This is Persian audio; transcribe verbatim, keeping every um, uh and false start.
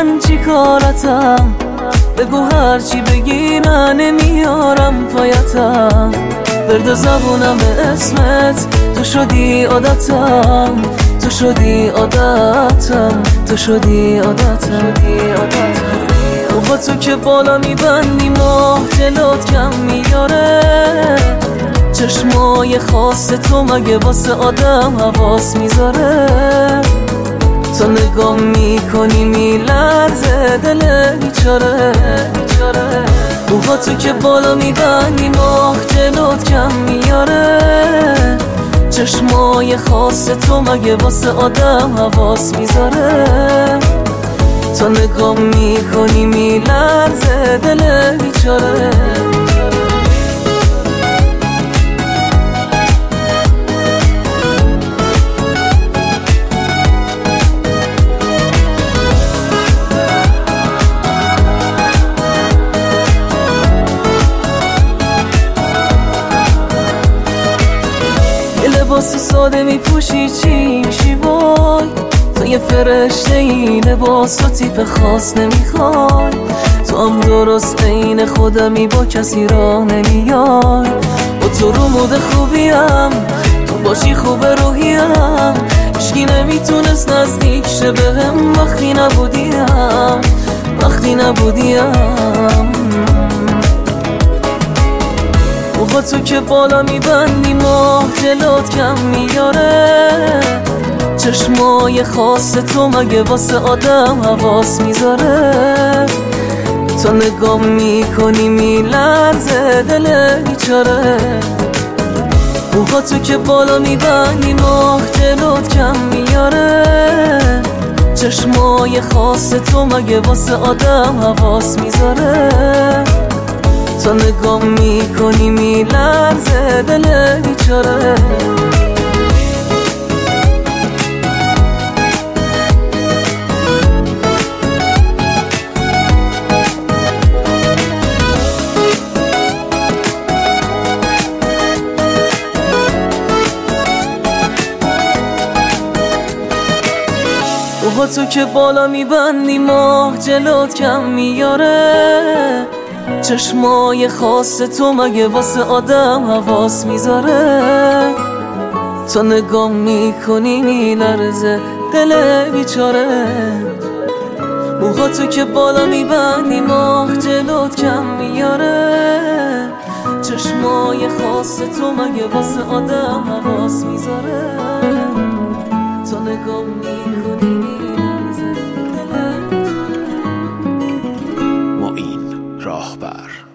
من چی کارتم؟ بگو هرچی بگی نه نمیارم پایتم. برد زبونم اسمت، تو شدی عادتم، تو شدی عادتم، تو شدی عادتم. با تو که بالا میبندی ماه جلوت کم میاره. چشمای خاص تو مگه واسه آدم حواس میذاره؟ تو نگاه میکنی میلرزه دل بیچاره. موها تو که بالا میبندی ماه جلوت کم میاره. چشمای خاص تو مگه واسه آدم حواس میذاره؟ تو نگاه میکنی میلرزه دل بیچاره. لباس ساده میپوشی چی میشی وای؟ تو یه فرشته این لباس و تیپ خاص نمیخوای. تو هم درست عین خودمی با کسی راه نمیای. با تو رو مود خوبیم، تو باشی خوب روحیم. هیچکی نمیتونست نزدیک شه بهم وقتی نبودیم، وقتی نبودیم. موها تو که بالا میبندی ماه جلوت کم میاره. چشمای خاص تو مگه واسه آدم حواس میذاره؟ تو نگاه میکنی میلرزه دل بیچاره. موها تو که بالا میبندی ماه جلوت کم میاره. چشمای خاص تو مگه واسه آدم حواس میذاره؟ تو نگاه میکنی میلرزه دل بیچاره. موها تو که بالا میبندی ماه جلوت کم میاره. چشمای خاص تو مگه واسه آدم حواس میذاره؟ تو نگاه میکنی میلرزه دل بیچاره. موها تو که بالا میبندی ماه جلوت کم میاره. چشمای خاص تو مگه واسه آدم حواس میذاره؟ تو نگاه میکنی میلرزه دل بیچاره. معین راهبر.